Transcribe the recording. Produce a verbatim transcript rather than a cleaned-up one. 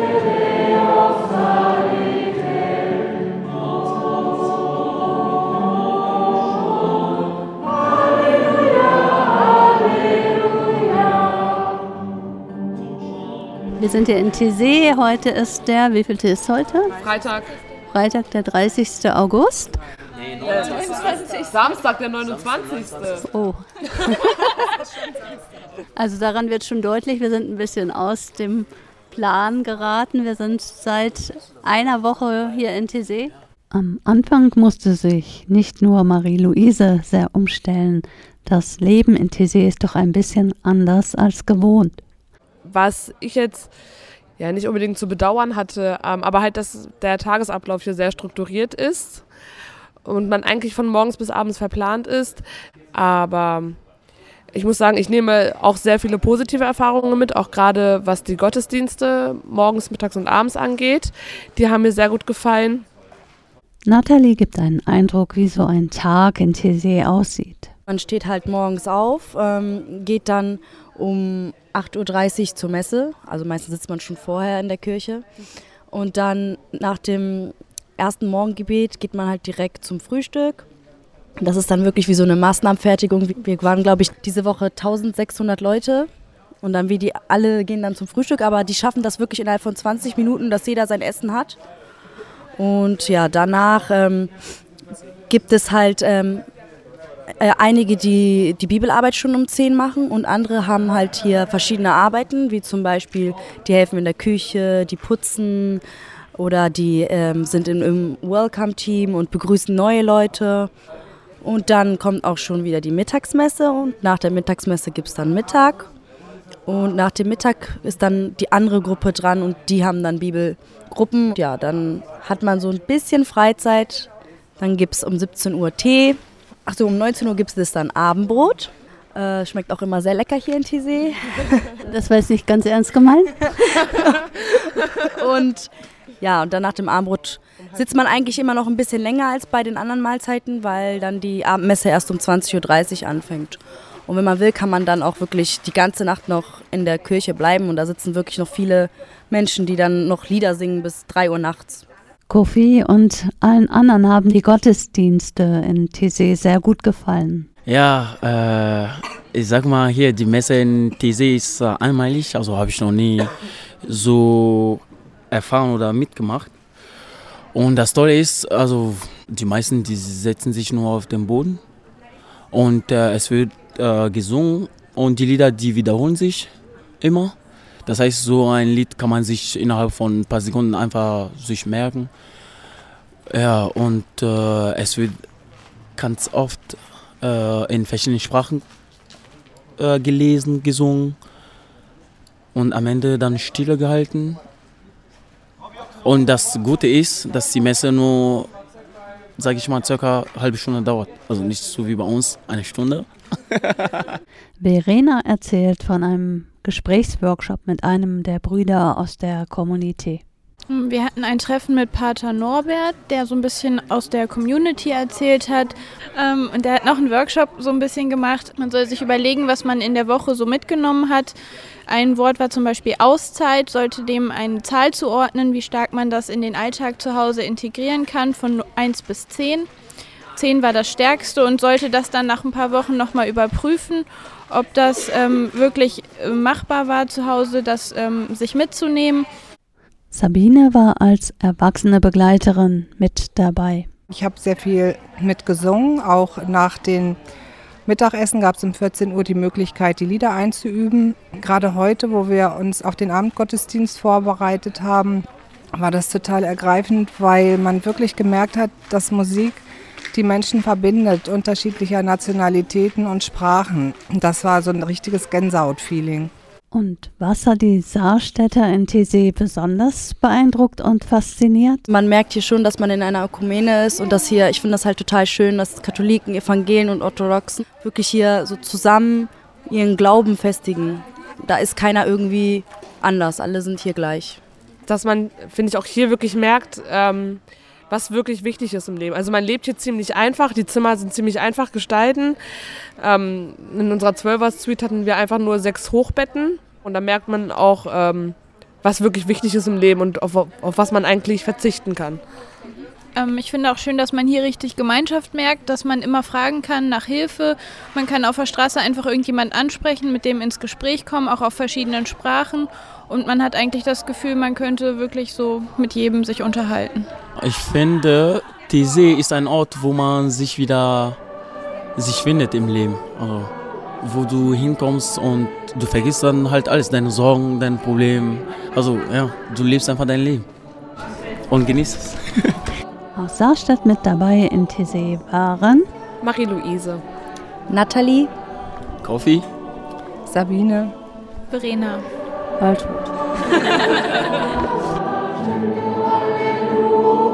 Wir sind hier in Taizé. Heute ist der, wie viel ist heute? Freitag. Freitag, der dreißigste August. Nee, neunundzwanzigste Samstag, der neunundzwanzigste Oh. Also daran wird schon deutlich, wir sind ein bisschen aus dem Plan geraten. Wir sind seit einer Woche hier in Taizé. Am Anfang musste sich nicht nur Marie-Louise sehr umstellen. Das Leben in Taizé ist doch ein bisschen anders als gewohnt. Was ich jetzt ja nicht unbedingt zu bedauern hatte, ähm, aber halt, dass der Tagesablauf hier sehr strukturiert ist und man eigentlich von morgens bis abends verplant ist. Aber ich muss sagen, ich nehme auch sehr viele positive Erfahrungen mit, auch gerade was die Gottesdienste morgens, mittags und abends angeht. Die haben mir sehr gut gefallen. Nathalie gibt einen Eindruck, wie so ein Tag in Taizé aussieht. Man steht halt morgens auf, ähm, geht dann um acht Uhr dreißig zur Messe, also meistens sitzt man schon vorher in der Kirche. Und dann nach dem ersten Morgengebet geht man halt direkt zum Frühstück. Das ist dann wirklich wie so eine Maßnahmenfertigung. Wir waren, glaube ich, diese Woche eintausendsechshundert Leute und dann wie die alle gehen dann zum Frühstück, aber die schaffen das wirklich innerhalb von zwanzig Minuten, dass jeder sein Essen hat. Und ja, danach ähm, gibt es halt ähm, Äh, einige, die die Bibelarbeit schon um zehn machen und andere haben halt hier verschiedene Arbeiten, wie zum Beispiel, die helfen in der Küche, die putzen oder die ähm, sind in, im Welcome-Team und begrüßen neue Leute. Und dann kommt auch schon wieder die Mittagsmesse und nach der Mittagsmesse gibt es dann Mittag. Und nach dem Mittag ist dann die andere Gruppe dran und die haben dann Bibelgruppen. Ja, dann hat man so ein bisschen Freizeit, dann gibt es um siebzehn Uhr Tee. Ach so, um neunzehn Uhr gibt es dann Abendbrot. Äh, schmeckt auch immer sehr lecker hier in Taizé. Das war jetzt nicht ganz ernst gemeint. Und ja, und dann nach dem Abendbrot sitzt man eigentlich immer noch ein bisschen länger als bei den anderen Mahlzeiten, weil dann die Abendmesse erst um zwanzig Uhr dreißig anfängt. Und wenn man will, kann man dann auch wirklich die ganze Nacht noch in der Kirche bleiben. Und da sitzen wirklich noch viele Menschen, die dann noch Lieder singen bis drei Uhr nachts. Kofi und allen anderen haben die Gottesdienste in Taizé sehr gut gefallen. Ja, äh, ich sag mal hier, die Messe in Taizé ist äh, einmalig, also habe ich noch nie so erfahren oder mitgemacht. Und das Tolle ist, also die meisten, die setzen sich nur auf den Boden und äh, es wird äh, gesungen und die Lieder, die wiederholen sich immer. Das heißt, so ein Lied kann man sich innerhalb von ein paar Sekunden einfach sich merken. Ja, und äh, es wird ganz oft äh, in verschiedenen Sprachen äh, gelesen, gesungen und am Ende dann Stille gehalten. Und das Gute ist, dass die Messe nur, sage ich mal, circa eine halbe Stunde dauert. Also nicht so wie bei uns, eine Stunde. Verena erzählt von einem Gesprächsworkshop mit einem der Brüder aus der Community. Wir hatten ein Treffen mit Pater Norbert, der so ein bisschen aus der Community erzählt hat. Ähm, und der hat noch einen Workshop so ein bisschen gemacht. Man soll sich überlegen, was man in der Woche so mitgenommen hat. Ein Wort war zum Beispiel Auszeit, sollte dem eine Zahl zuordnen, wie stark man das in den Alltag zu Hause integrieren kann, von eins bis zehn. zehn war das Stärkste und sollte das dann nach ein paar Wochen nochmal überprüfen, ob das ähm, wirklich äh, machbar war zu Hause, das ähm, sich mitzunehmen. Sabine war als erwachsene Begleiterin mit dabei. Ich habe sehr viel mitgesungen. Auch nach dem Mittagessen gab es um vierzehn Uhr die Möglichkeit, die Lieder einzuüben. Gerade heute, wo wir uns auf den Abendgottesdienst vorbereitet haben, war das total ergreifend, weil man wirklich gemerkt hat, dass Musik die Menschen verbindet, unterschiedlicher Nationalitäten und Sprachen. Das war so ein richtiges Gänsehaut-Feeling. Und was hat die Saarstädter in Taizé besonders beeindruckt und fasziniert? Man merkt hier schon, dass man in einer Ökumene ist und dass hier, ich finde das halt total schön, dass Katholiken, Evangelien und Orthodoxen wirklich hier so zusammen ihren Glauben festigen. Da ist keiner irgendwie anders, alle sind hier gleich. Dass man, finde ich, auch hier wirklich merkt, ähm, was wirklich wichtig ist im Leben. Also man lebt hier ziemlich einfach, die Zimmer sind ziemlich einfach gestalten. Ähm, in unserer Zwölfer-Suite hatten wir einfach nur sechs Hochbetten und da merkt man auch, ähm, was wirklich wichtig ist im Leben und auf, auf was man eigentlich verzichten kann. Ähm, ich finde auch schön, dass man hier richtig Gemeinschaft merkt, dass man immer fragen kann nach Hilfe. Man kann auf der Straße einfach irgendjemand ansprechen, mit dem ins Gespräch kommen, auch auf verschiedenen Sprachen. Und man hat eigentlich das Gefühl, man könnte wirklich so mit jedem sich unterhalten. Ich finde, T C ist ein Ort, wo man sich wieder sich findet im Leben. Also, wo du hinkommst und du vergisst dann halt alles, deine Sorgen, deine Probleme. Also ja, du lebst einfach dein Leben und genießt es. Aus Saarstadt mit dabei in T C waren Marie-Louise, Nathalie, Kofi, Sabine, Verena. Waltraud.